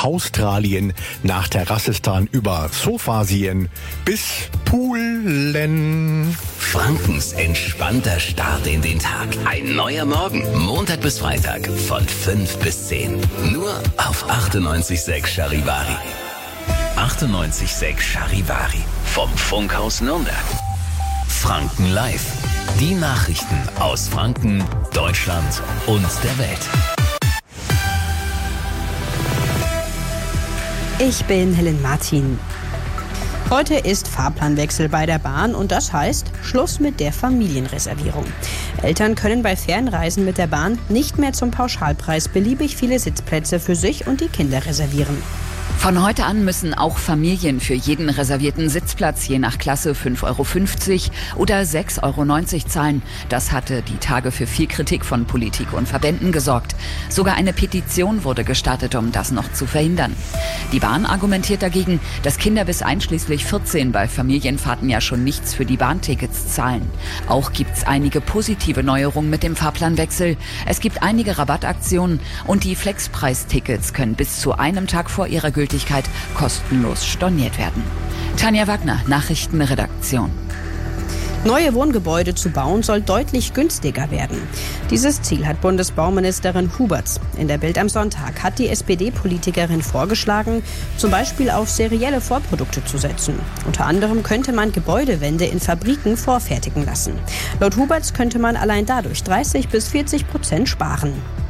Australien, nach Terrassistan über Sofasien bis Poolen. Frankens entspannter Start in den Tag. Ein neuer Morgen. Montag bis Freitag von 5 bis 10. Nur auf 98,6 Charivari. 98,6 Charivari. Vom Funkhaus Nürnberg. Franken Live. Die Nachrichten aus Franken, Deutschland und der Welt. Ich bin Helen Martin. Heute ist Fahrplanwechsel bei der Bahn und das heißt Schluss mit der Familienreservierung. Eltern können bei Fernreisen mit der Bahn nicht mehr zum Pauschalpreis beliebig viele Sitzplätze für sich und die Kinder reservieren. Von heute an müssen auch Familien für jeden reservierten Sitzplatz je nach Klasse 5,50 € oder 6,90 € zahlen. Das hatte die Tage für viel Kritik von Politik und Verbänden gesorgt. Sogar eine Petition wurde gestartet, um das noch zu verhindern. Die Bahn argumentiert dagegen, dass Kinder bis einschließlich 14 bei Familienfahrten ja schon nichts für die Bahntickets zahlen. Auch gibt's einige positive Neuerungen mit dem Fahrplanwechsel. Es gibt einige Rabattaktionen und die Flexpreistickets können bis zu einem Tag vor ihrer Gültigkeit kostenlos storniert werden. Tanja Wagner, Nachrichtenredaktion. Neue Wohngebäude zu bauen soll deutlich günstiger werden. Dieses Ziel hat Bundesbauministerin Huberts. In der Bild am Sonntag hat die SPD-Politikerin vorgeschlagen, zum Beispiel auf serielle Vorprodukte zu setzen. Unter anderem könnte man Gebäudewände in Fabriken vorfertigen lassen. Laut Huberts könnte man allein dadurch 30-40% sparen.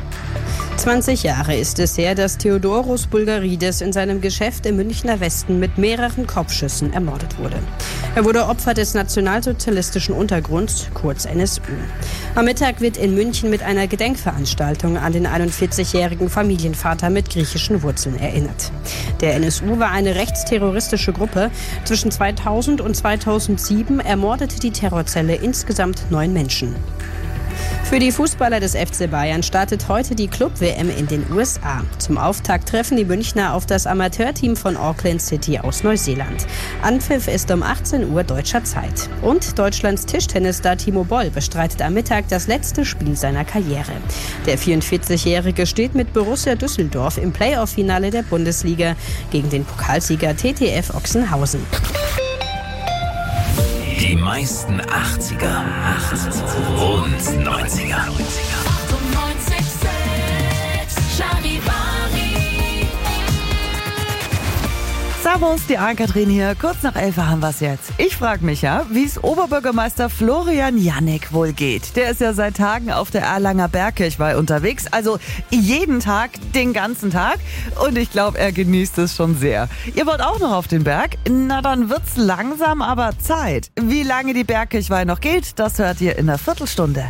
20 Jahre ist es her, dass Theodoros Bulgarides in seinem Geschäft im Münchner Westen mit mehreren Kopfschüssen ermordet wurde. Er wurde Opfer des nationalsozialistischen Untergrunds, kurz NSU. Am Mittag wird in München mit einer Gedenkveranstaltung an den 41-jährigen Familienvater mit griechischen Wurzeln erinnert. Der NSU war eine rechtsterroristische Gruppe. Zwischen 2000 und 2007 ermordete die Terrorzelle insgesamt 9 Menschen. Für die Fußballer des FC Bayern startet heute die Club-WM in den USA. Zum Auftakt treffen die Münchner auf das Amateurteam von Auckland City aus Neuseeland. Anpfiff ist um 18 Uhr deutscher Zeit. Und Deutschlands Tischtennisstar Timo Boll bestreitet am Mittag das letzte Spiel seiner Karriere. Der 44-Jährige steht mit Borussia Düsseldorf im Playoff-Finale der Bundesliga gegen den Pokalsieger TTF Ochsenhausen. Die meisten 80er und 90er. Servus, die Ann-Kathrin hier. Kurz nach 11 haben wir's jetzt. Ich frage mich ja, wie es Oberbürgermeister Florian Jannek wohl geht. Der ist ja seit Tagen auf der Erlanger Bergkirchweih unterwegs. Also jeden Tag, den ganzen Tag. Und ich glaube, er genießt es schon sehr. Ihr wollt auch noch auf den Berg? Na, dann wird's langsam aber Zeit. Wie lange die Bergkirchweih noch geht, das hört ihr in einer Viertelstunde.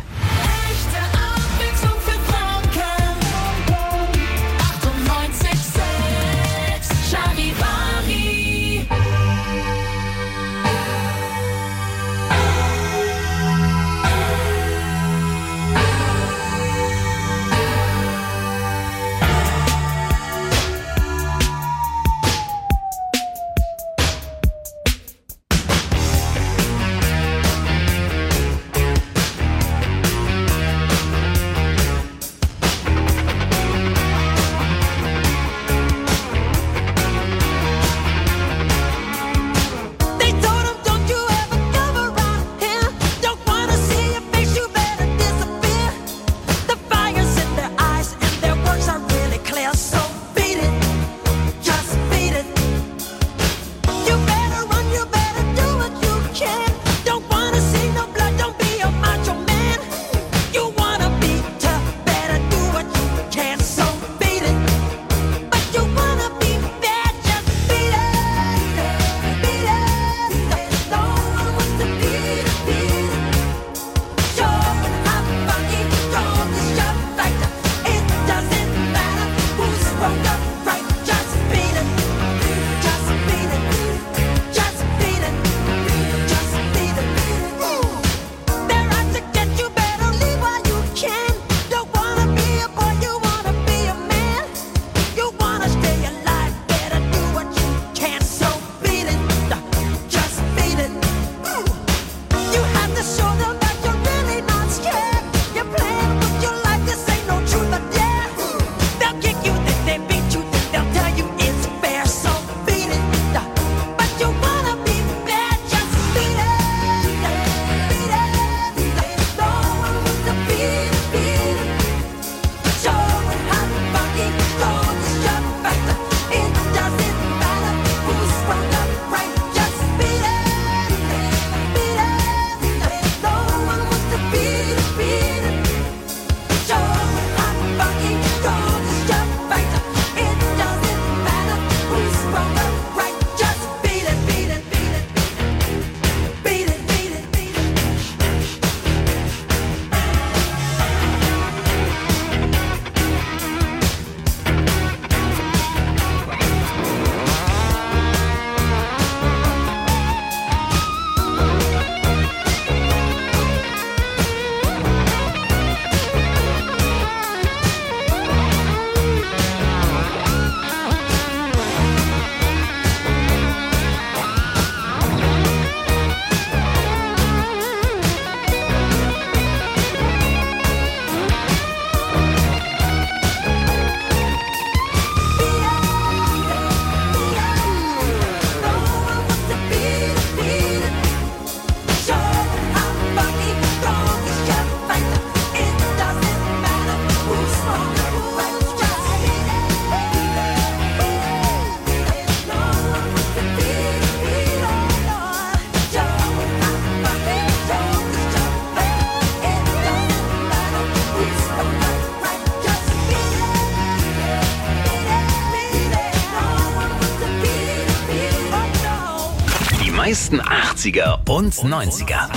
meisten 80er und 90er.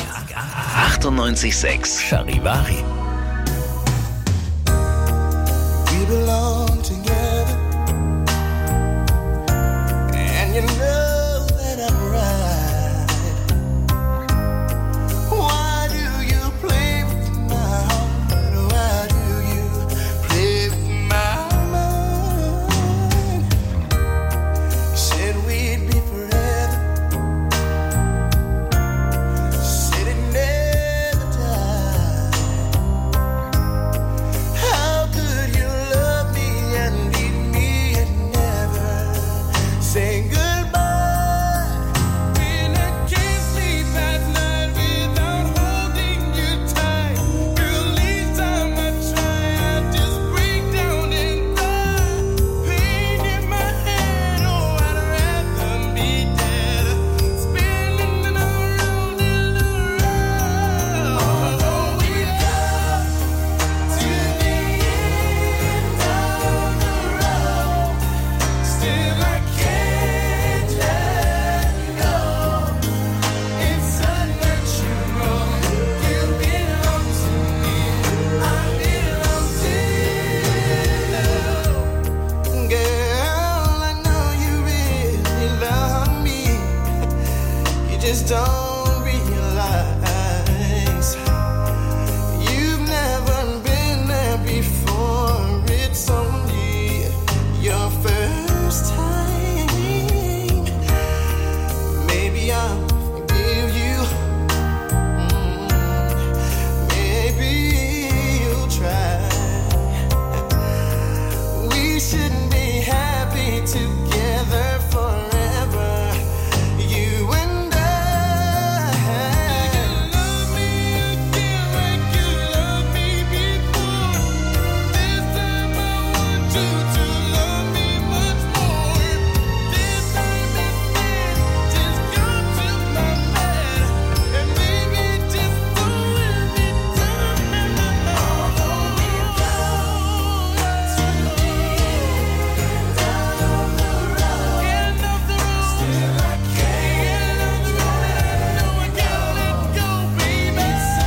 98.6 Charivari. We belong together, and you know that I'm right. Why do you play with my heart? Why do you play with my mind? You said we'd be forever, said it never died. How could you love me and leave me and never say goodbye? When I can't sleep at night without holding you tight, girl, each time I try, I just break down and cry. Pain in my head, oh, I'd rather be dead, spinning around in the round. Although we come to the end of the road, still I can't let go. It's unnatural. You belong to me, I belong to you. Girl, I know you really love me. You just don't realize you've never been there before. It's only your first time. Maybe I'll forgive you. Maybe you'll try. We shouldn't be happy together forever, you and I. You love me again like you loved me before. This time I want you to love me much more. This time instead, just come to my bed and maybe just do it time. Although we go to the end of the road, still I can't let go, baby.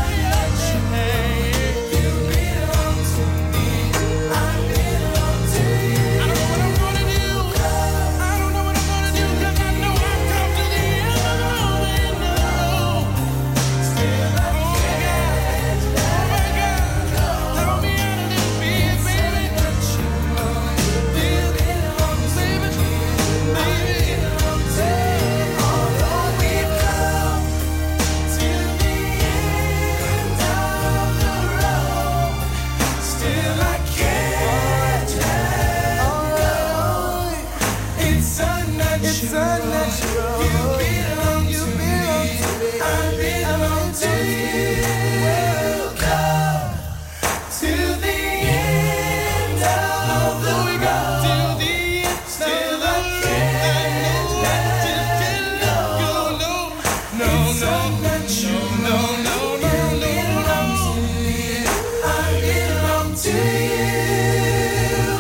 You belong to me, I belong to you. I don't know what I'm gonna do. I don't know what I'm gonna do, 'cause I know I've come to the end of the road. Still I can't let go. Throw me out of this bed, baby. You belong to me, baby. Although we've come to the end of the road, still I can't let go. It's unnatural. You belong to me, I belong to you. Come to the end of the road, till the end, still I can't let go. No, it's unnatural. No. You belong to me, I belong to you.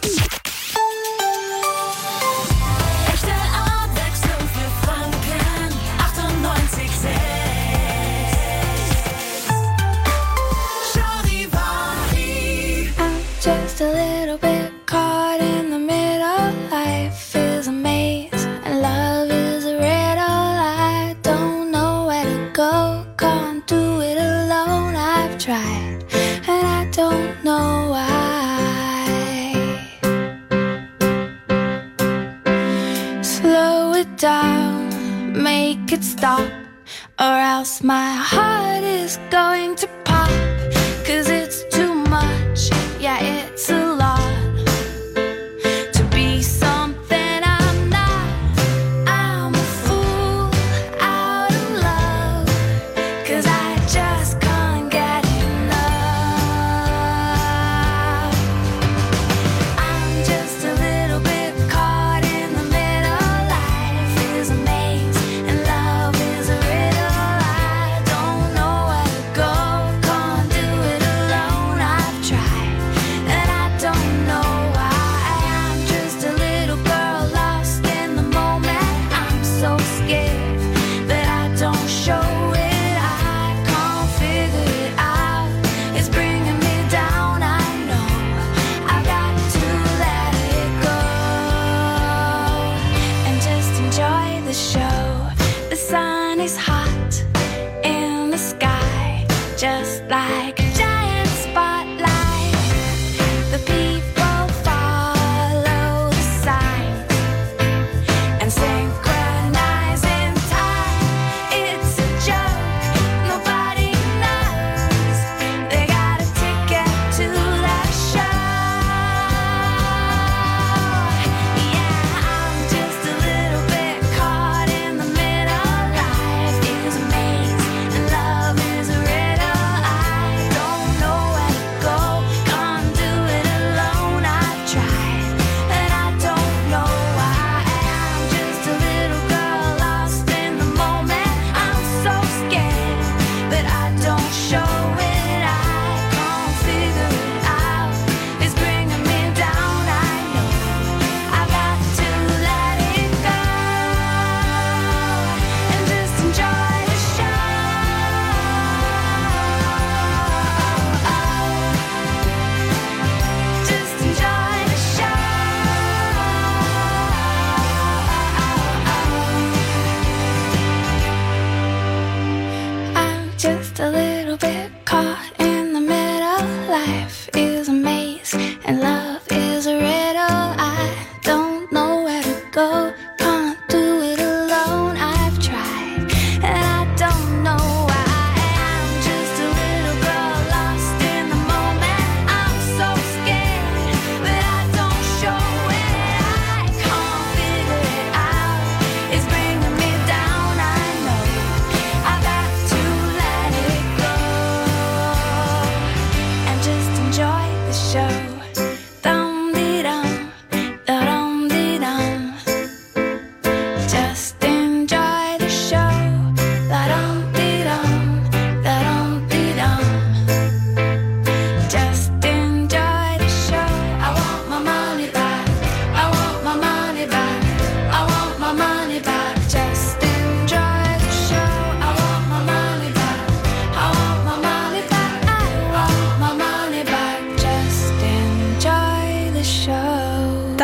Echte Abwechslung für Franken 98.6 Charivari. I'm just a little bit caught in the middle. Life is a maze and love is a riddle. I don't know where to go, can't do it alone. I've tried and I don't know why. Slow it down, make it stop, or else my heart is going to pop. 'Cause it's too much, yeah, it's a lot to be something I'm not. I'm a fool out of love, 'cause I just can't get enough. I'm just a little bit caught in the middle. Life is a maze and love is a riddle. I don't know where to go, can't do it alone. I've tried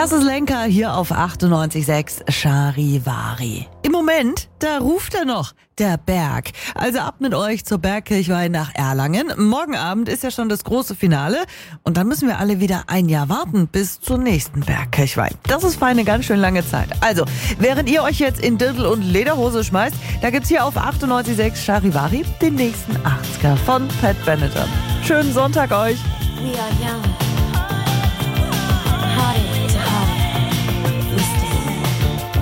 Das ist Lenker hier auf 98.6 Charivari. Im Moment, da ruft er noch, der Berg. Also ab mit euch zur Bergkirchweih nach Erlangen. Morgen Abend ist ja schon das große Finale und dann müssen wir alle wieder ein Jahr warten bis zur nächsten Bergkirchweih. Das ist für eine ganz schön lange Zeit. Also, während ihr euch jetzt in Dirndl und Lederhose schmeißt, da gibt's hier auf 98.6 Charivari den nächsten 80er von Pat Benatar. Schönen Sonntag euch. We are young. Heartache to heartache. We stand.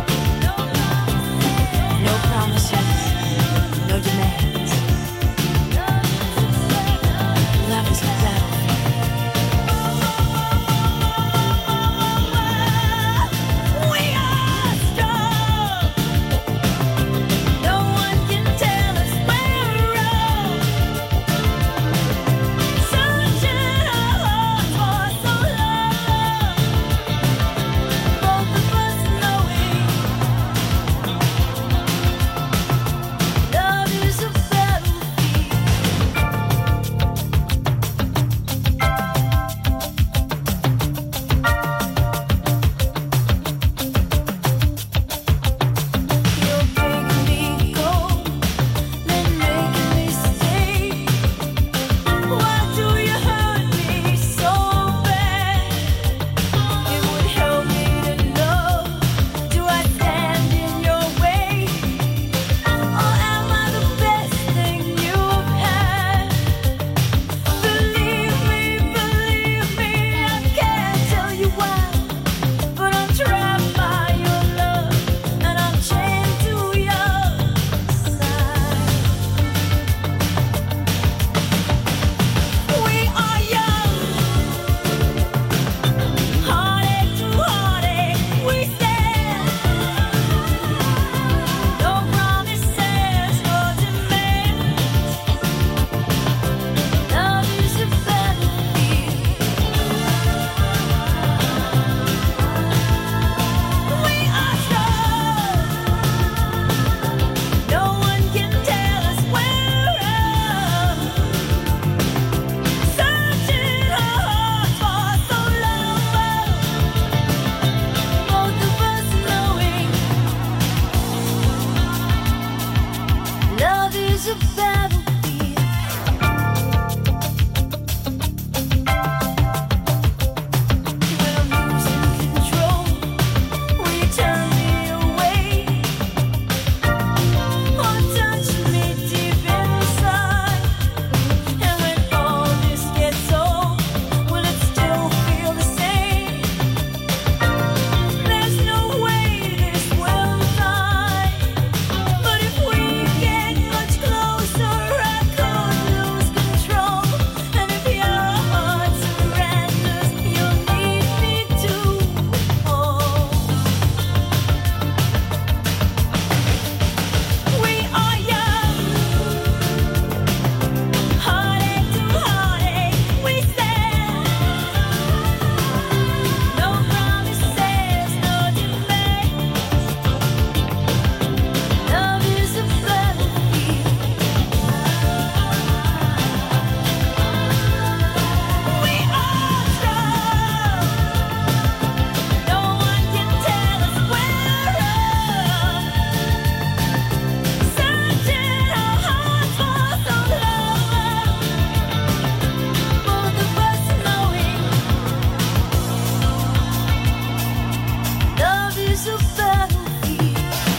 No promises, no demands. Love is a we are strong. No one can tell us where we're wrong. Searching our hearts for so long. Both of us knowing love is a battlefield. You're breaking me cold, then making me stay. Why do you hurt me so bad? It would help me to know. Do I stand in your way, or am I the best thing you've had? Believe me, I can't tell you why, but I'm trapped by your love, and I'm chained to your side. We are young, heartache to heartache, we stand. No promises, no demands. Love is a battlefield. We are strong. No one can tell us where wrong. Searching our hearts for so long. Both of us knowing love is a battlefield. When I'm losing control, will you turn me away? Or touch me deep inside? And when all this gets old, will it still feel the same? There's no way this will die. But if we get much closer, I could lose control. And if your heart surrenders, you'll need me to hold. We are young, heartache to heartache, we stand. No promises, no demands. Love is a battlefield. We are strong. No one can tell us where wrong. Searching our hearts for so long. Both of us knowing love is a battlefield.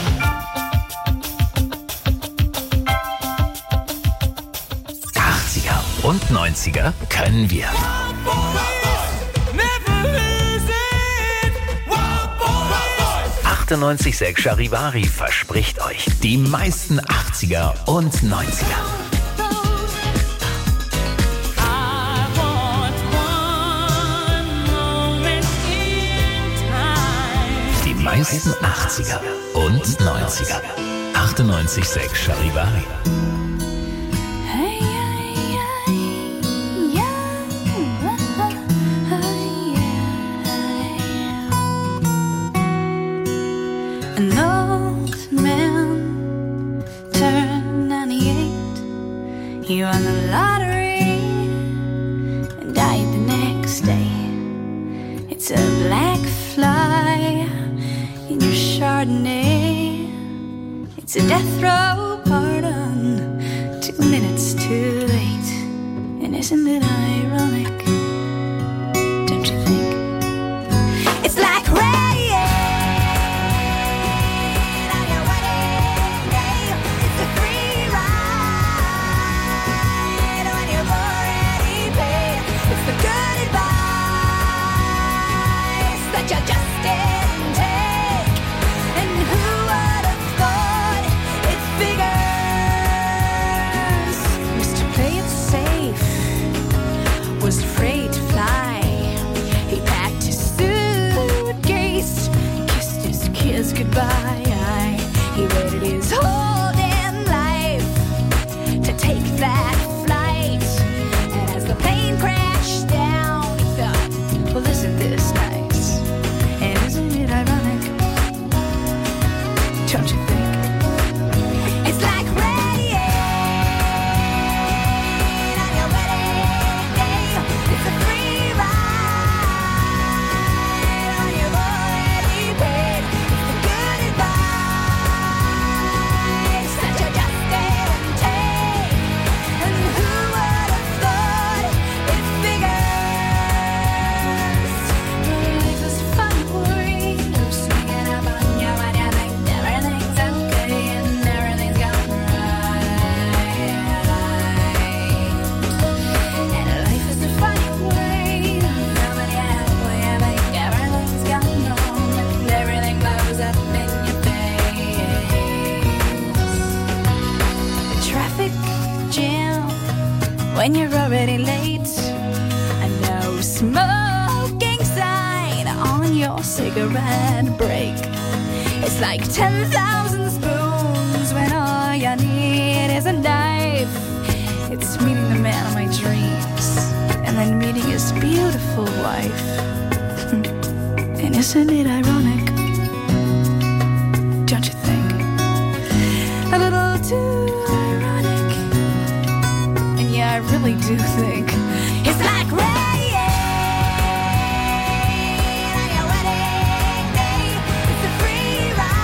80er und 90er können wir. 98.6 Charivari verspricht euch die meisten 80er und 90er. I want one moment in time. Die meisten 80er und 90er. 98.6 Charivari. Hey, An old man turned 98. He won the lottery and died the next day. It's a black fly Chardonnay. It's a death row pardon, 2 minutes too late. And isn't it ironic? Don't you think? It's like rain on your wedding day. It's a free ride when you've already paid. It's the good advice that you just didn't take. And who would have thought it figures? Mr. Play It Safe was afraid to fly. He packed his suitcase, kissed his kids goodbye. He waited his whole damn life to take that flight. And as the plane crashed down, he thought, well, isn't this nice? And isn't it ironic? Don't you think? It's like rain on your wedding day. It's a free ride when you've already paid. It's the good advice that you just didn't take. And who would have thought it figures? Life is a funny way of swinging up on you when you think everything's okay and everything's going right. And life is a funny way of coming halfway. I think everything's gone wrong and everything blows up in your face. The traffic jam when you're already late. A no smoking sign on your cigarette break. It's like 10,000 spoons when all you need is a knife. It's meeting the man of my dreams and then meeting his beautiful wife. And isn't it ironic? Don't you think? A little too ironic. And yeah, I really do think it's like rain on your wedding day. It's a free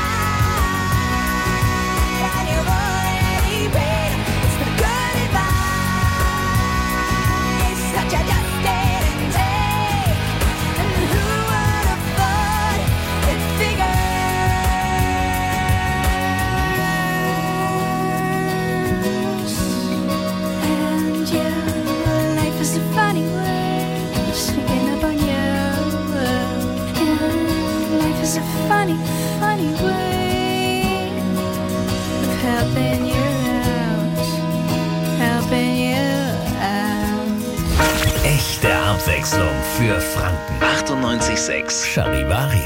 ride and you've already paid. It's the good advice that you just didn't take. And who would have thought it figures? And yeah, life is a funny way of sneaking up on you. Yeah, life is a funny, funny way of helping you out, helping you out. Echte Abwechslung für Franken. 98,6 Charivari.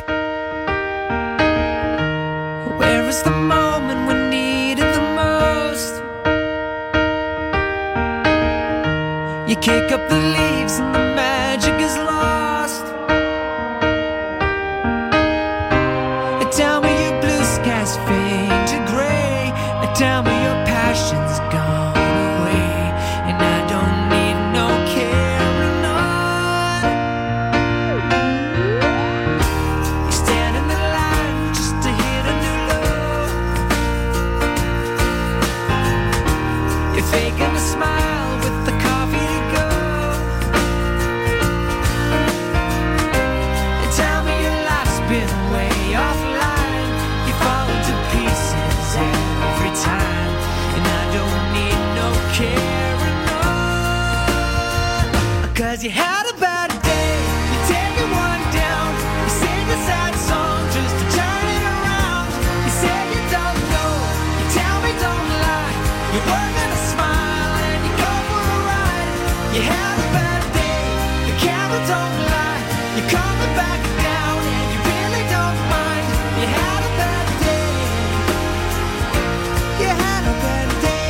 Where is the moment we need it the most? You kick up the leaves and the magic is lost. Tell me your blue skies fade to gray. Tell me your passion's gone away. And I don't need no carrying on. You stand in the line just to hit a new low. You're faking a smile with the coffee to go. And tell me your life's been way offline. You fall to pieces every time. And I don't need no carrying on. 'Cause you had a bad day. You take it one down. You sing a sad song just to turn it around. You say you don't know. You tell me don't lie. You're working a smile and you go for a ride. You had a bad day. The camera don't lie. You're coming back down and you really don't mind. You had a bad day. You had a bad day.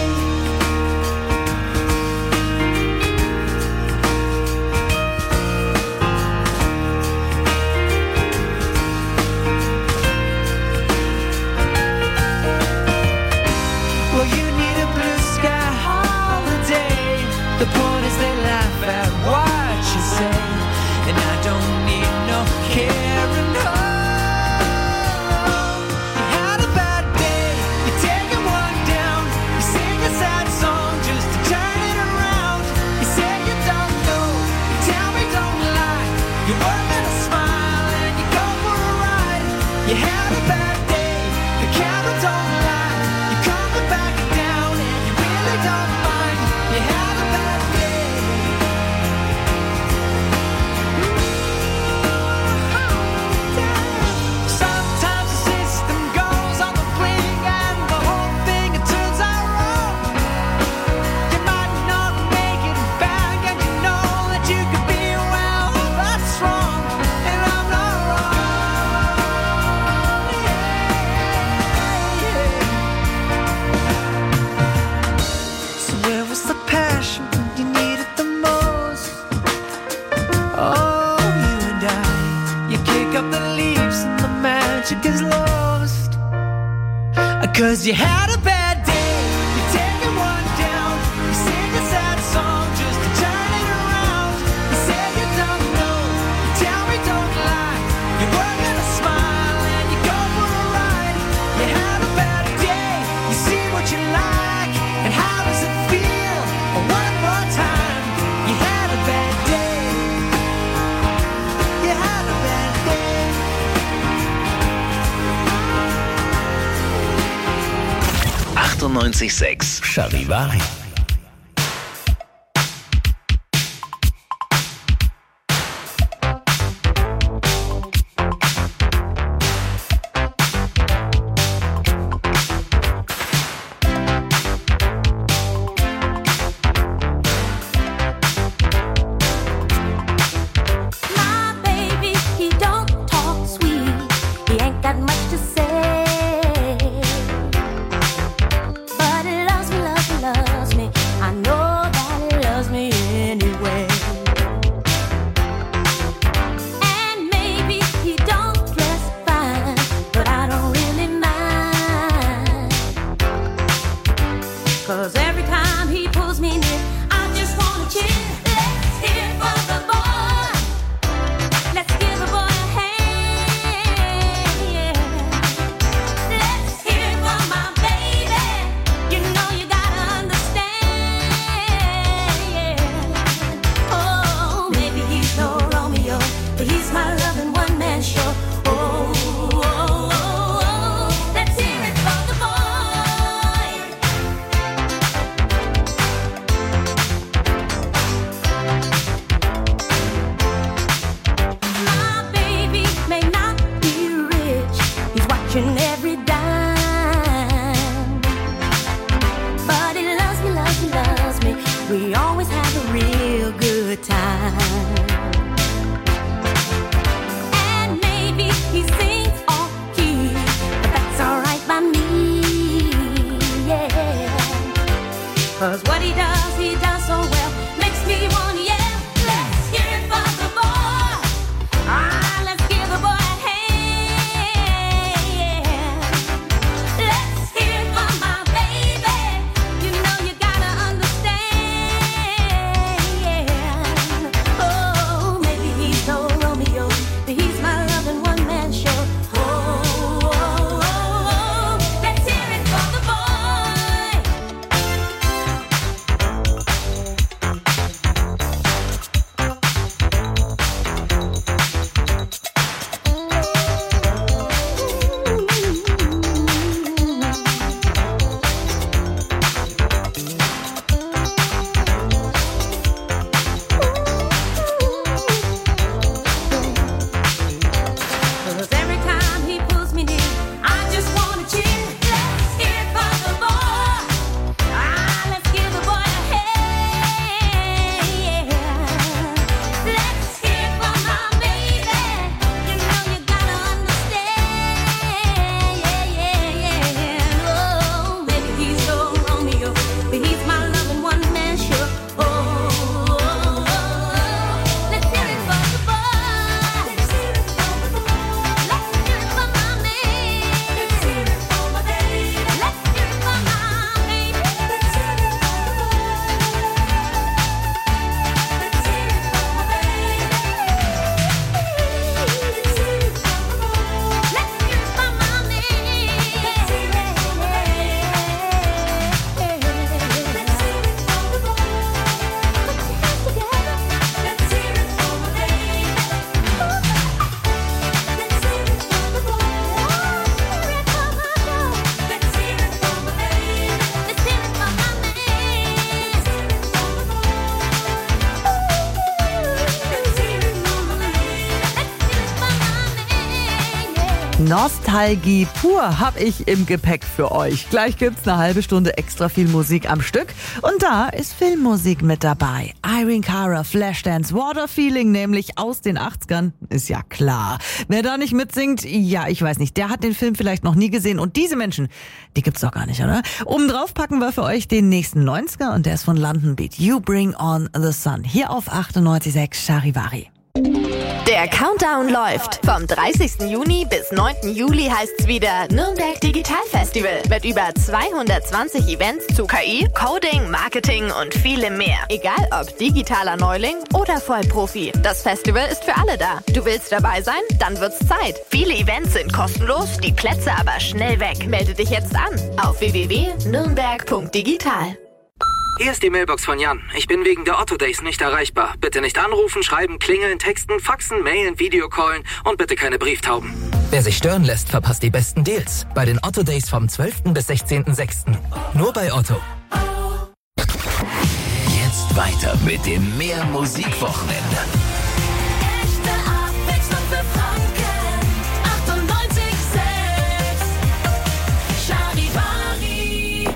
Well, you need a blue sky holiday. The point is they laugh at what you say. And I don't need no carrying on. You a bad day, the camera don't lie. You're coming back down and you really don't mind. You had a bad day. Sometimes the system goes on the blink and the whole thing it turns out wrong. You might not make it back and you know that you could be well. That's wrong and I'm not wrong. So where was the passion when you needed the most? Oh, you and I, you kick up the leaves and the magic is lost. 'Cause you had a bad day, you're taking one down. You sing a sad song just to turn it around. You say you don't know, you tell me don't lie. You were gonna smile and you go for a ride. You had a bad day, you see what you like. And how does it feel? One more time, you had a bad day. You had a bad day. 98.6 Charivari. My baby, he don't talk sweet. He ain't got much to say. But he loves me, loves me, loves me. I know that he loves me anyway. And maybe he don't dress fine, but I don't really mind. 'Cause every time he pulls me near, I just wanna cheer. Let's hear it for the boy. Let's give the boy a hand. Yeah. Let's hear it for my baby. You know you gotta understand. Yeah. Oh, maybe he's no Romeo, but he's my loving one-man show. Oh, oh, oh, oh. Let's hear it for the boy. My baby may not be rich, he's watching every dime. But he loves me, loves me, loves me. We always have a real good time. And maybe he sings off key, but that's alright by me. Yeah. 'Cause what he does so well, makes me wanna yell. Let's hear it for the boy. Ah, let's give the boy a hand. Yeah. Let's hear it for my baby. You know you gotta understand. Yeah. Oh, maybe he's no Romeo, but he's my loving one-man show. Oh, oh, oh, oh. Let's hear it for the boy. Nostalgie pur habe ich im Gepäck für euch. Gleich gibt's eine halbe Stunde extra viel Musik am Stück. Und da ist Filmmusik mit dabei. Irene Cara, Flashdance, Water Feeling, nämlich aus den 80ern. Ist ja klar. Wer da nicht mitsingt, ja, ich weiß nicht, der hat den Film vielleicht noch nie gesehen. Und diese Menschen, die gibt's doch gar nicht, oder? Obendrauf packen wir für euch den nächsten 90er und der ist von London Beat. You Bring On The Sun. Hier auf 98.6 Charivari. Der Countdown läuft. Vom 30. Juni bis 9. Juli heißt's wieder Nürnberg Digital Festival mit über 220 Events zu KI, Coding, Marketing und vielem mehr. Egal ob digitaler Neuling oder Vollprofi. Das Festival ist für alle da. Du willst dabei sein? Dann wird's Zeit. Viele Events sind kostenlos, die Plätze aber schnell weg. Melde dich jetzt an auf www.nürnberg.digital. Hier ist die Mailbox von Jan. Ich bin wegen der Otto Days nicht erreichbar. Bitte nicht anrufen, schreiben, klingeln, texten, faxen, mailen, Videocallen und bitte keine Brieftauben. Wer sich stören lässt, verpasst die besten Deals. Bei den Otto Days vom 12. bis 16.06. Nur bei Otto. Jetzt weiter mit dem Mehr Musikwochenende. Echte Abwechslung für Franken. 98.6 Charivari.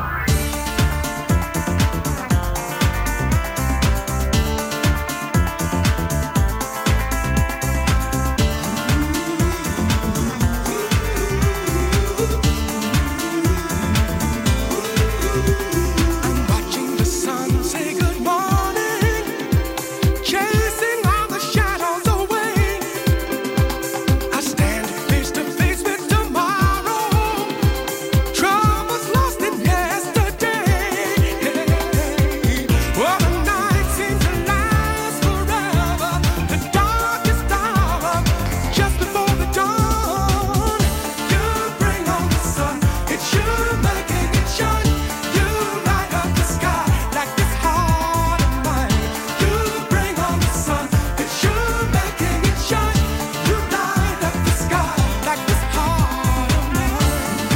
Watching the sun say good morning, chasing all the shadows away. I stand face to face with tomorrow. Troubles lost in yesterday. Well, the night seems to last forever. The darkest hour, just before the dawn. You bring on the sun, it's you making it shine. You light up the sky like this heart of mine. You bring on the sun, it's you making it shine. You light up the sky like this heart of mine.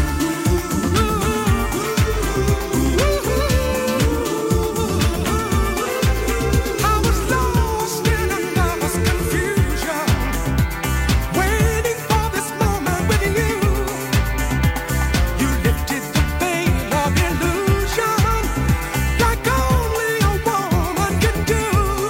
I was lost in a lover's confusion, waiting for this moment with you. You lifted the veil of illusion, like only a woman can do.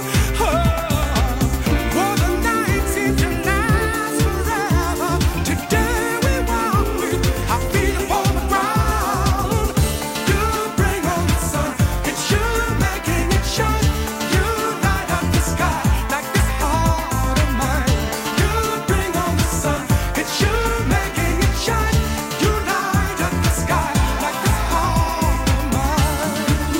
Well, the night seemed to last forever. Today we walk with our feet upon the ground. You bring on the sun, it's you making it shine. You light up the sky like this heart of mine. You bring on the sun, it's you making it shine. You light up the sky like this heart of mine.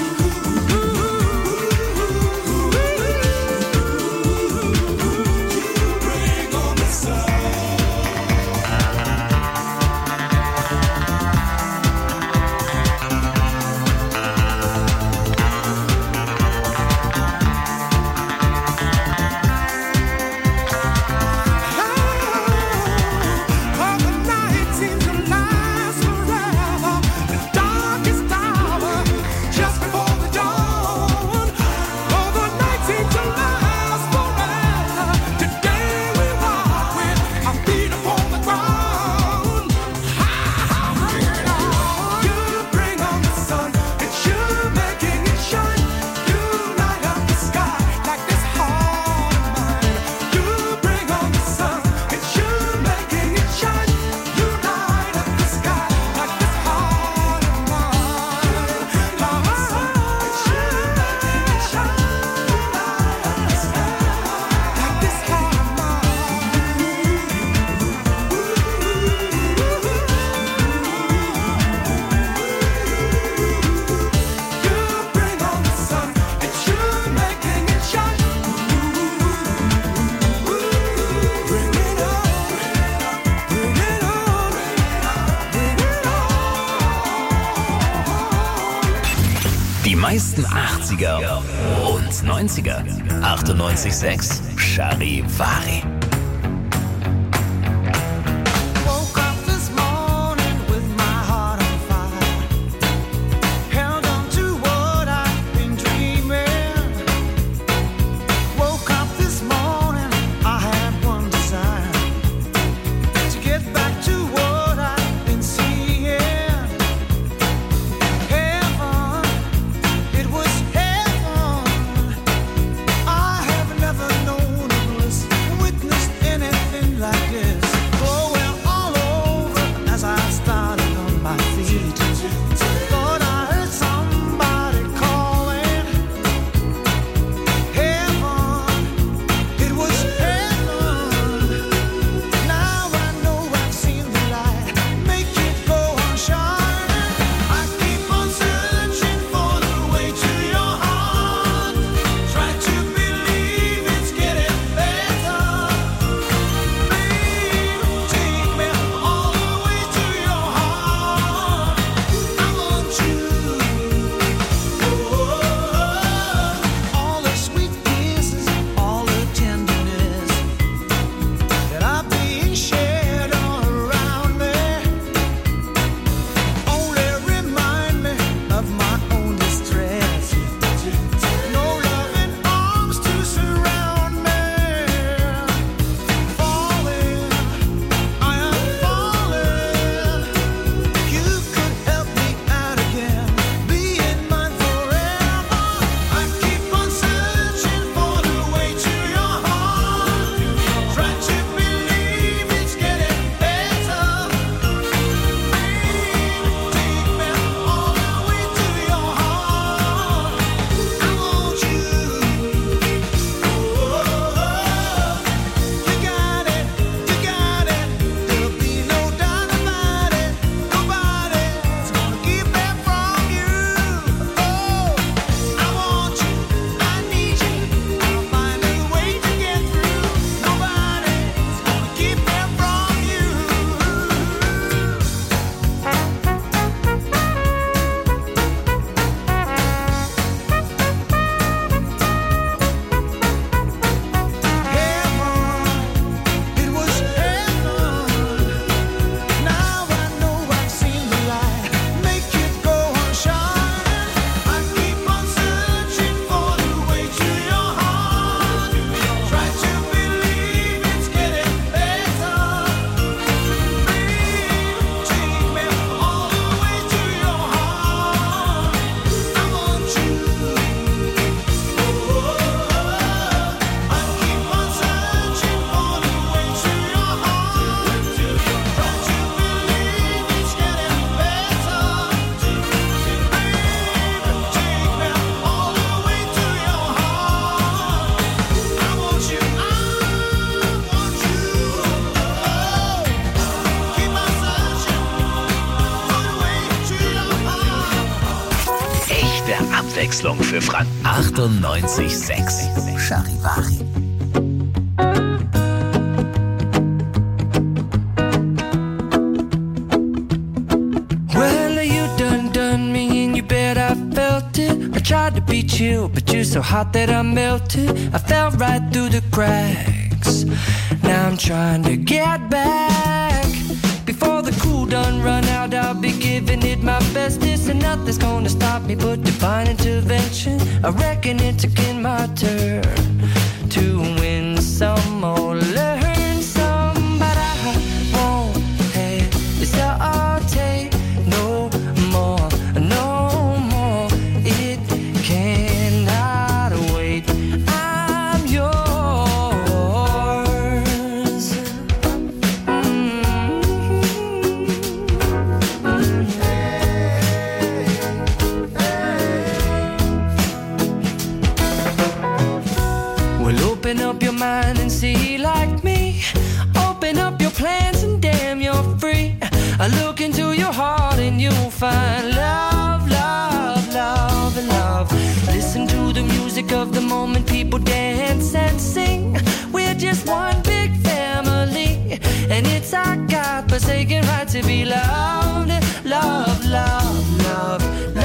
Bring on the sun. Oh, the night seems to last forever. The darkest hour, just before the dawn. Oh, the night seems to last forever. Today we walk with our feet upon the ground. You bring on the sun, it's you making it shine. You light up the sky like this heart of mine. You bring on the sun, it's you making it shine. You light up the sky like this heart of mine. It's you making it shine. You light up the sky like this heart of mine. You bring on the sun, it's you making it shine. Bring it on, bring it on, bring it on. Die meisten 80er und 90er. 98.6 Charivari. Woke up this morning with my heart on fire. Held on to what I've been dreaming. Woke up this morning, I had one desire, to get back to Abwechslung für Franken. 98,6 Charivari. Well, you done me and you bet I felt it. I tried to be chill, but you're so hot that I melted. I fell right through the cracks. Now I'm trying to get back. Before the cool done run out, I'll be giving it my bestest. And nothing's gonna stop me but divine intervention. I reckon it's again my turn to win some or learn some. But I won't hesitate no more, no more. It cannot wait. I'm yours. Well, open up your mind and see like me. Open up your plans and damn, you're free. I look into your heart and you'll find love, love, love, and love. Listen to the music of the moment, people dance and sing. We're just one big family, and it's our God-forsaken right to be loved, love, love, love,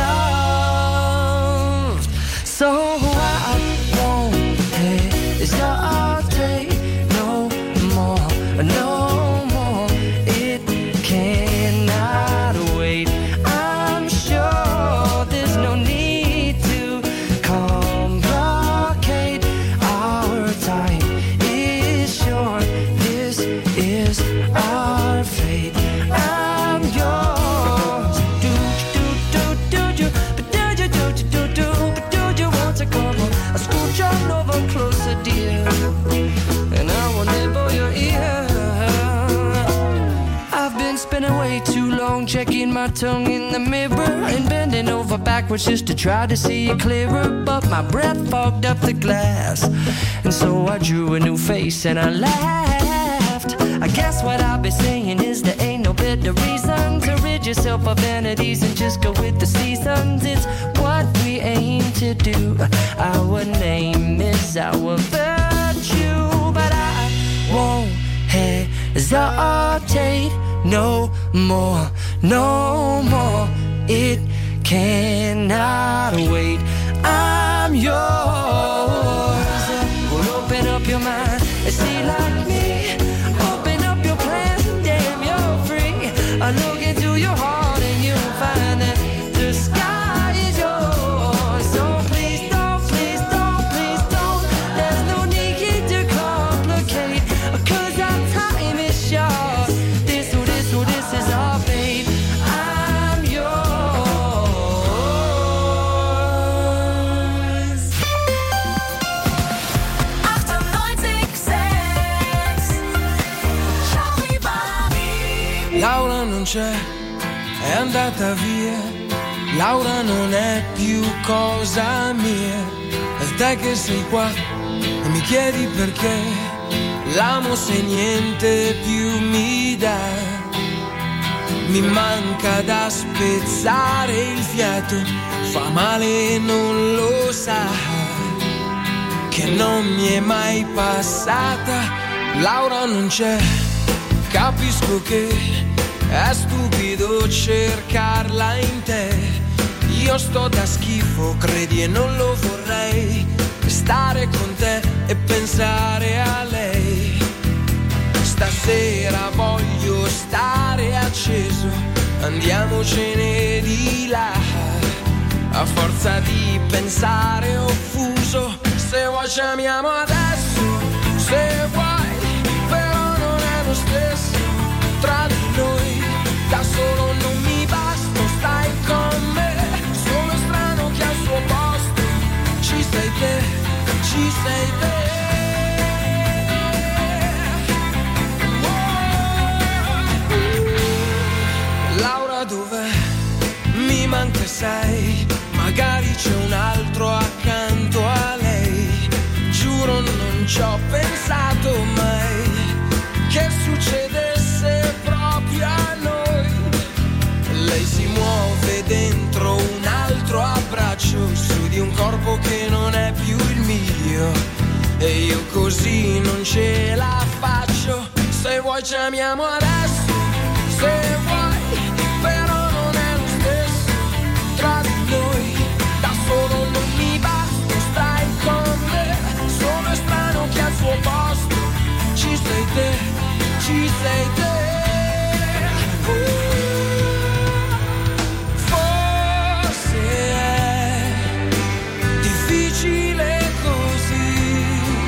loved. So I won't hesitate no more, no more. It cannot wait. I'm sure there's no need to complicate. Our time is short. This is our fate. I'm yours. Do you, but do you want to come on? I scooch on over closer, dear, and I will nibble your ear. I've been spending way too long checking my tongue in the mirror and bending over backwards just to try to see it clearer. But my breath fogged up the glass, and so I drew a new face and I laughed. I guess what I'll be saying is there ain't no better reason to rid yourself of vanities and just go with the seasons. It's what we aim to do. Our name is our virtue, but I won't hesitate no more, no more. It cannot wait. I'm yours. Well, open up your mind and see like me. Open up your plans and damn, you're free. I look into your heart and you'll find that the sky is yours. So please don't, please don't, please don't. There's no need to complicate, 'cause our time is short. This is our fate. I'm yours. 98,6 Charivari. Laura non c'è, è andata via. Laura non è più cosa mia. E te che sei qua e mi chiedi perché. L'amo se niente più mi dà. Mi manca da spezzare il fiato. Fa male e non lo sa, che non mi è mai passata. Laura non c'è, capisco che è stupido cercarla in te. Io sto da schifo, credi, e non lo vorrei. Stare con te e pensare a lei. Stasera voglio stare acceso, andiamocene di là. A forza di pensare offuso, se vuoi ci amiamo adesso, se vuoi, però non è lo stesso tra di noi. Da solo non mi basta, stai con me. Sono strano che al suo posto ci sei te, ci sei te. Laura dov'è? Mi manca, sai, magari c'è un altro accanto a lei. Giuro non ci ho pensato mai che succedesse proprio a noi. Lei si muove dentro un altro abbraccio, su così non ce la faccio. Se vuoi ci amiamo adesso, se vuoi, però non è lo stesso tra di noi. Da solo non mi basta, stai con me. Sono strano che al suo posto ci sei te, ci sei te. Forse è difficile così,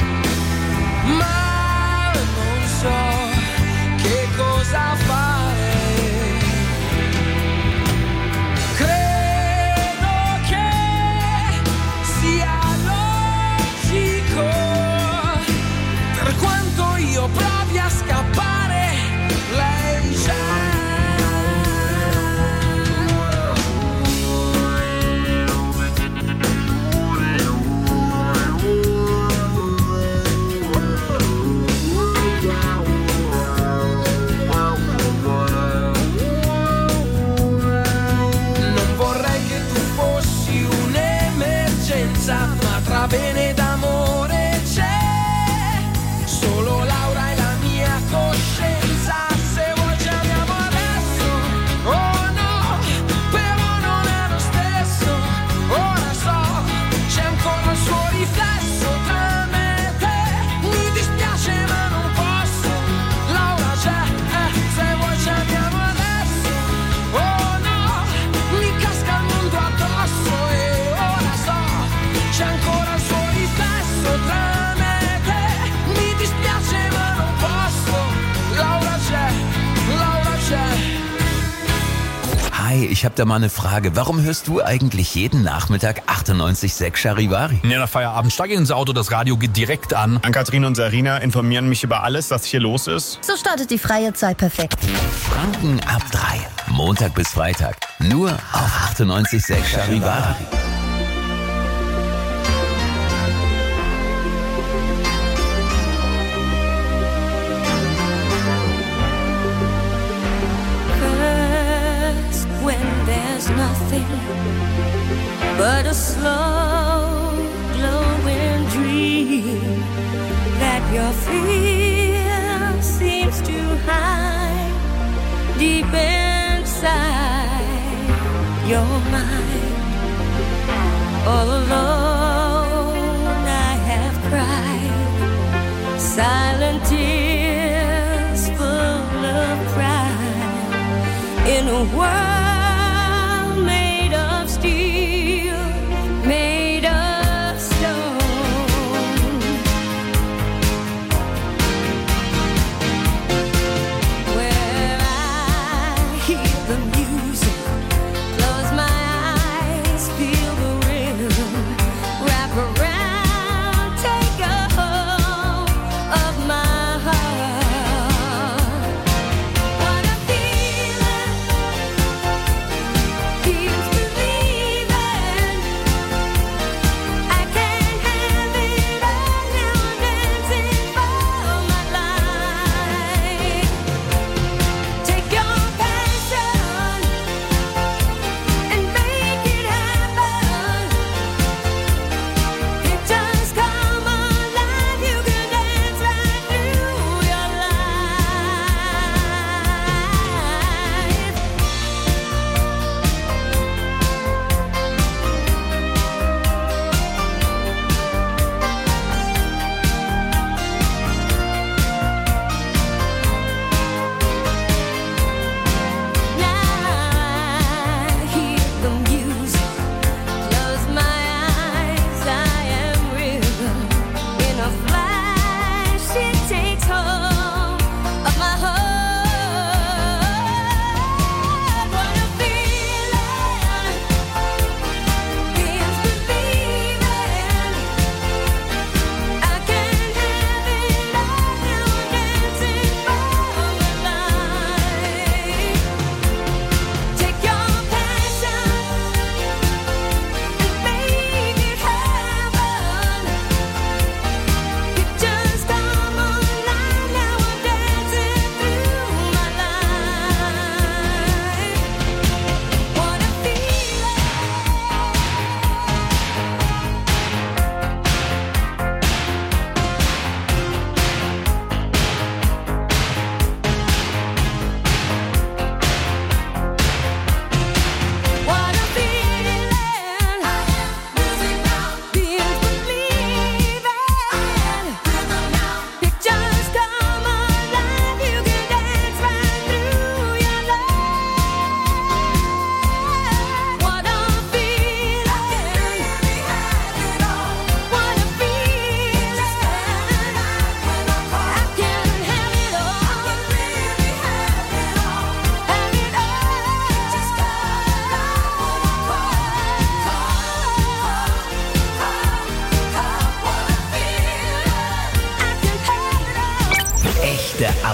ma non so che cosa fare. Credo che sia logico, per quanto io provi a scappare, lei c'è. Non vorrei che tu fossi un'emergenza, ma tra bene d'amore c'è solo Laura e la mia coscienza. Se vuoi ci amiamo adesso, oh no, però non è lo stesso. Ora so, c'è ancora il suo riflesso tra me e te. Mi dispiace ma non posso, Laura c'è, se vuoi ci amiamo adesso, oh no, mi casca il mondo addosso. E ora so, c'è ancora il suo riflesso tra me e te. Mi dispiace ma non posso, Laura c'è, Laura c'è. Hi, ich habe da mal eine Frage. Warum hörst du eigentlich jeden Nachmittag 98.6 Charivari? Ja, nach Feierabend steige ich ins Auto, das Radio geht direkt an. Ann-Kathrin und Sarina informieren mich über alles, was hier los ist. So startet die freie Zeit perfekt. Franken ab 3. Montag bis Freitag. Nur auf 98.6 Charivari. First, when there's nothing but a slow glowing dream that your fear seems to hide deep inside your mind. All alone I have cried silent tears full of pride in a world made of steel, made of stone. Where I hear the music, close my eyes, feel the rhythm, wrap around, take a hold of my heart. What a feeling,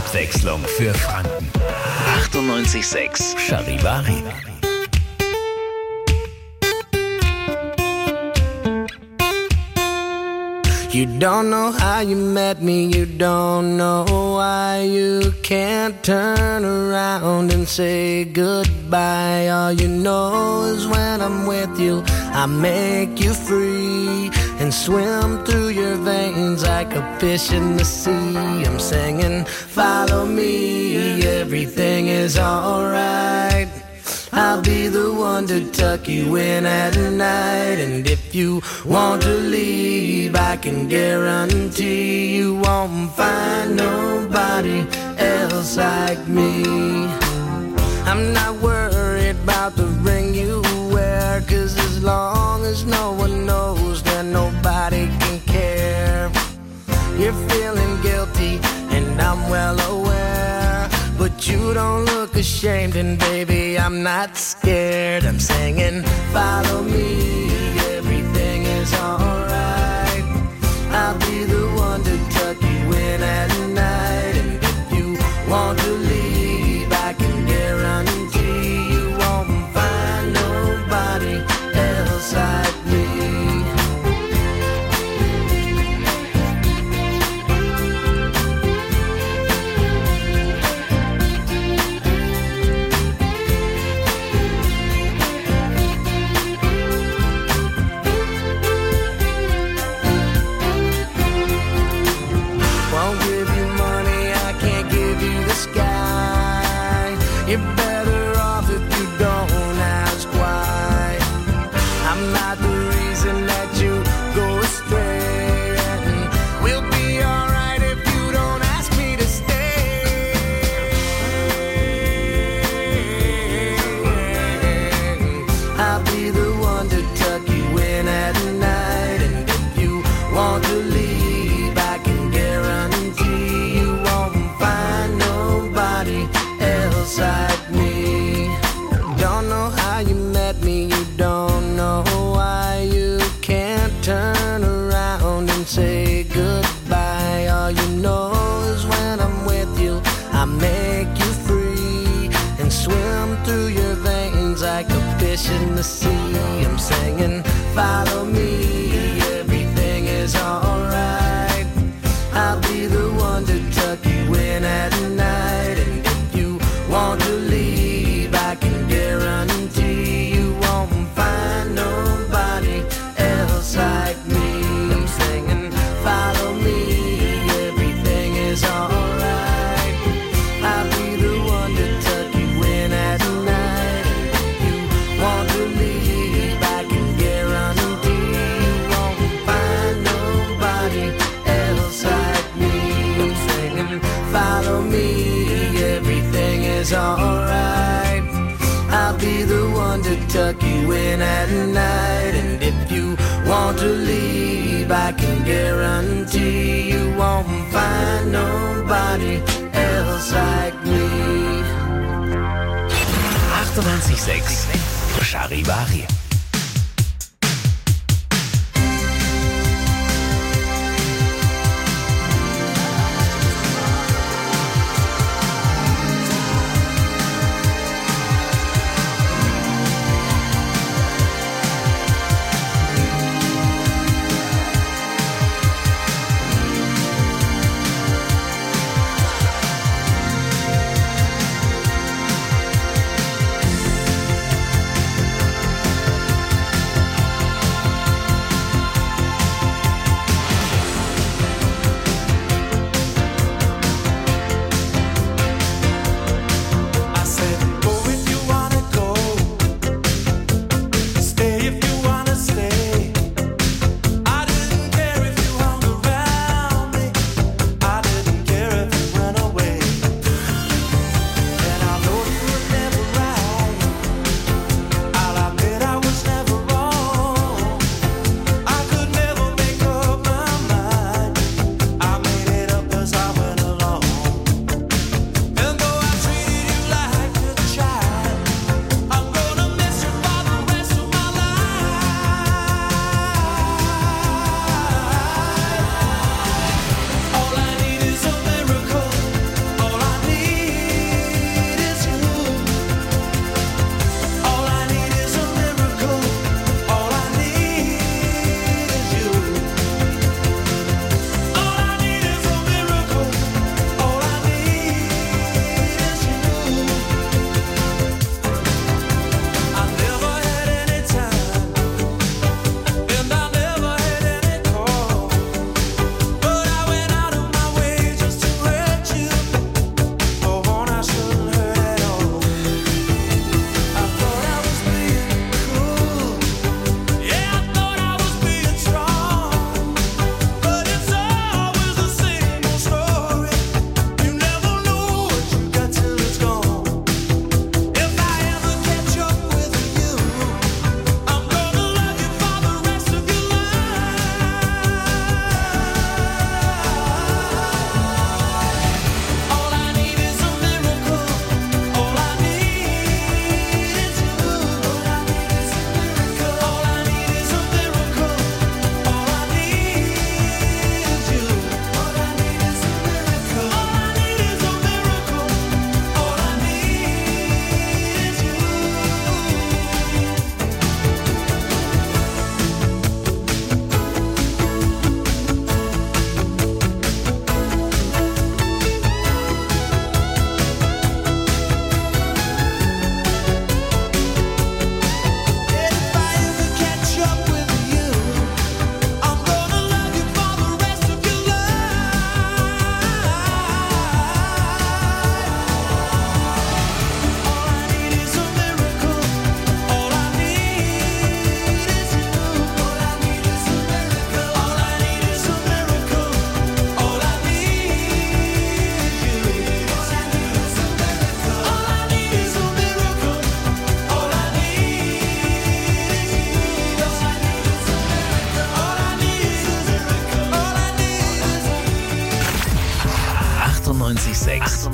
Abwechslung für Franken. 98.6 Charivari. You don't know how you met me, you don't know why you can't turn around and say goodbye. All you know is when I'm with you, I make you free and swim through your veins like a fish in the sea. I'm singing, follow me, everything is alright. I'll be the one to tuck you in at night. And if you want to leave, I can guarantee you won't find nobody else like me. I'm not worried about the ring you wear, 'cause as long as no one knows, then nobody can care. You're feeling guilty and I'm well aware, but you don't look ashamed, and baby, I'm not scared. I'm singing, follow me, everything is alright. I'll be the one to tuck you in at night. And if you want to leave, I can guarantee you won't find nobody else like me. You're better off if you don't ask why. I'm not the reason that you go astray, and we'll be alright if you don't ask me to stay. I'll be the one to tuck you in at night, and if you want to leave, I can guarantee you won't find nobody else like me. Don't know how you met me, you don't know why you can't turn around and say goodbye. All you know is when I'm with you, I make you free and swim through your veins like a fish in the sea. I'm singing, follow me, everything is alright. I'll be the one to tuck you in at night. And if you want to leave, I can guarantee you won't find nobody else like me. I'm singing, follow me, everything is alright. I'll be the one to tuck you in at night. And if you want to leave, I can guarantee you won't find nobody else like me. I'm singing, follow me, everything is alright. I'll be the one to tuck you in at night. And if you want to leave, I can guarantee you won't find nobody else like me. 98.6 Charivari.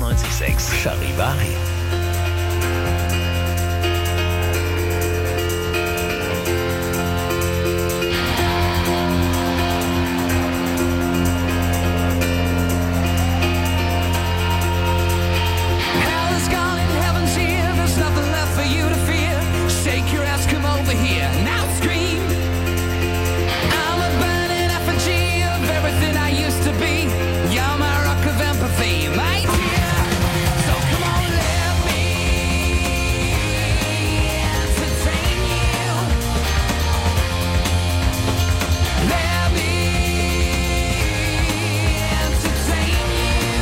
98.6 Charivari. Hell is gone and heaven's here. There's nothing left for you to fear. Shake your ass, come over here. Now scream. I'm a burning effigy of everything I used to be. You're my rock of empathy, my dear. So come on, let me entertain you. Let me entertain you.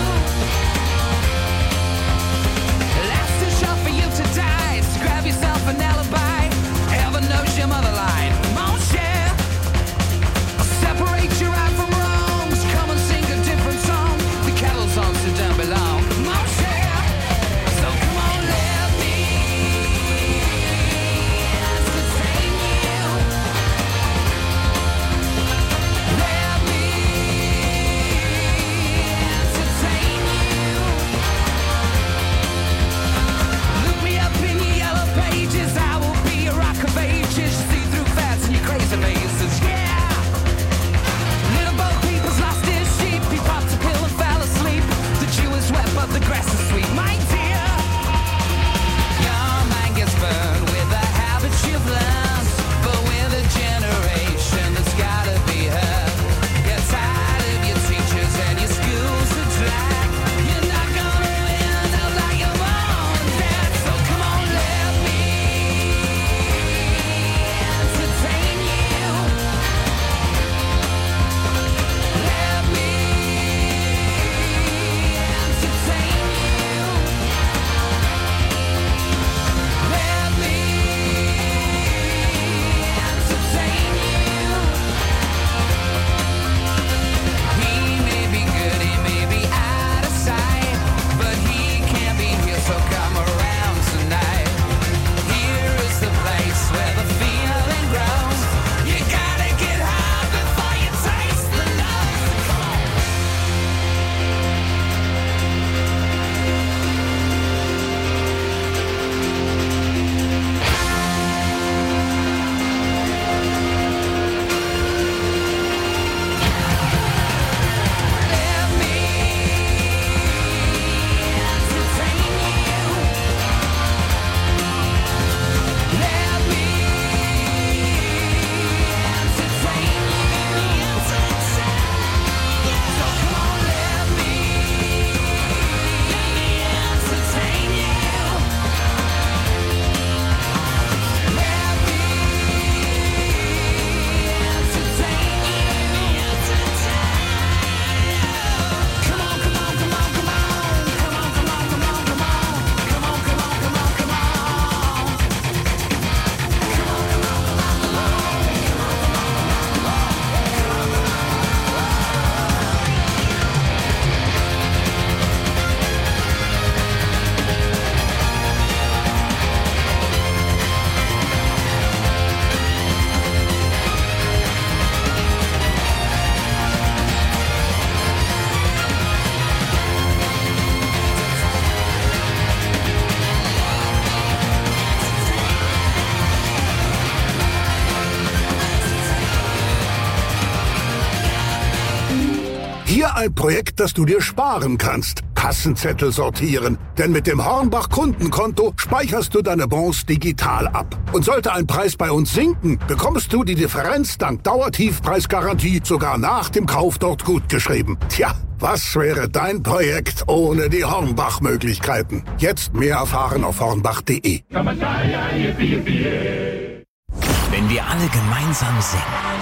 Life's too short for you to die. So grab yourself an alibi. Heaven knows your mother line. Come on, share. Separate your right from wrongs. Come and sing a different song. The kettle's on, so don't belong. Come on, share. So come on, let me entertain you. Let me entertain you. Look me up in your yellow pages. I will be a rock of ages. See through fats and your crazy faces. Yeah. Little boat people's lost his sheep. He popped a pill and fell asleep. The Jew is wet, but the grass is sweet. My dear, your mind gets burned with the habits you've learned, but with a generation that's gotta be heard. You're tired of your teachers and your schools are dry. You're not gonna win out like your mom and dad. So come on, let me entertain you. Let me entertain you. Let me entertain you. He may be good, he may be out of sight, but he can't be here, so come around tonight. Here is the place where the feeling grows. You gotta get high before you taste the love. Come on. Let me entertain you. Let me entertain you. So come on, let me entertain you. Let me entertain you. Come on, come on, come on, come on. Come on, come on, come on, come on. Come on, come on, come on, come on. Hier ein Projekt, das du dir sparen kannst. Kassenzettel sortieren. Denn mit dem Hornbach Kundenkonto speicherst du deine Bons digital ab. Und sollte ein Preis bei uns sinken, bekommst du die Differenz dank Dauertiefpreisgarantie sogar nach dem Kauf dort gutgeschrieben. Tja, was wäre dein Projekt ohne die Hornbach-Möglichkeiten? Jetzt mehr erfahren auf hornbach.de. Wenn wir alle gemeinsam singen,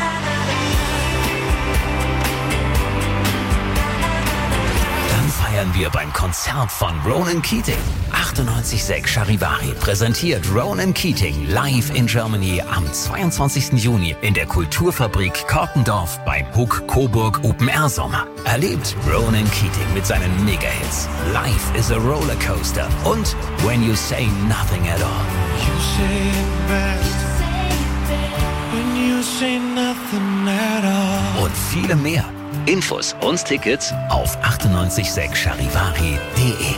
feiern wir beim Konzert von Ronan Keating. 98.6 Charivari präsentiert Ronan Keating live in Germany am 22. Juni in der Kulturfabrik Korkendorf beim Huck Coburg Open Air Sommer. Erlebt Ronan Keating mit seinen Mega-Hits Life is a Rollercoaster und When You Say Nothing at All. You say it best when you say nothing at all. Und viele mehr. Infos und Tickets auf 986charivari.de.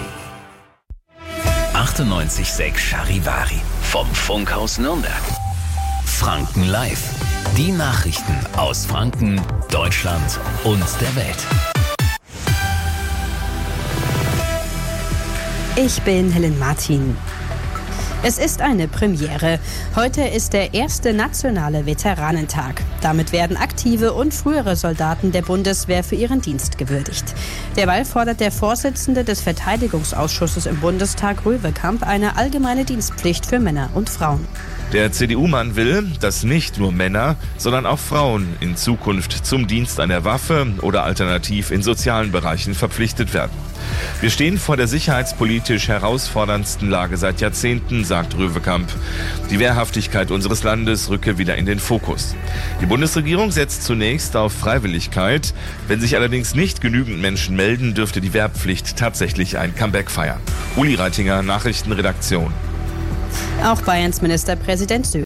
98.6 Charivari vom Funkhaus Nürnberg. Franken Live. Die Nachrichten aus Franken, Deutschland und der Welt. Ich bin Helen Martin. Es ist eine Premiere. Heute ist der erste nationale Veteranentag. Damit werden aktive und frühere Soldaten der Bundeswehr für ihren Dienst gewürdigt. Derweil fordert der Vorsitzende des Verteidigungsausschusses im Bundestag, Röwekamp, eine allgemeine Dienstpflicht für Männer und Frauen. Der CDU-Mann will, dass nicht nur Männer, sondern auch Frauen in Zukunft zum Dienst an der Waffe oder alternativ in sozialen Bereichen verpflichtet werden. Wir stehen vor der sicherheitspolitisch herausforderndsten Lage seit Jahrzehnten, sagt Röwekamp. Die Wehrhaftigkeit unseres Landes rücke wieder in den Fokus. Die Bundesregierung setzt zunächst auf Freiwilligkeit. Wenn sich allerdings nicht genügend Menschen melden, dürfte die Wehrpflicht tatsächlich ein Comeback feiern. Uli Reitinger, Nachrichtenredaktion. Auch Bayerns Ministerpräsident Söder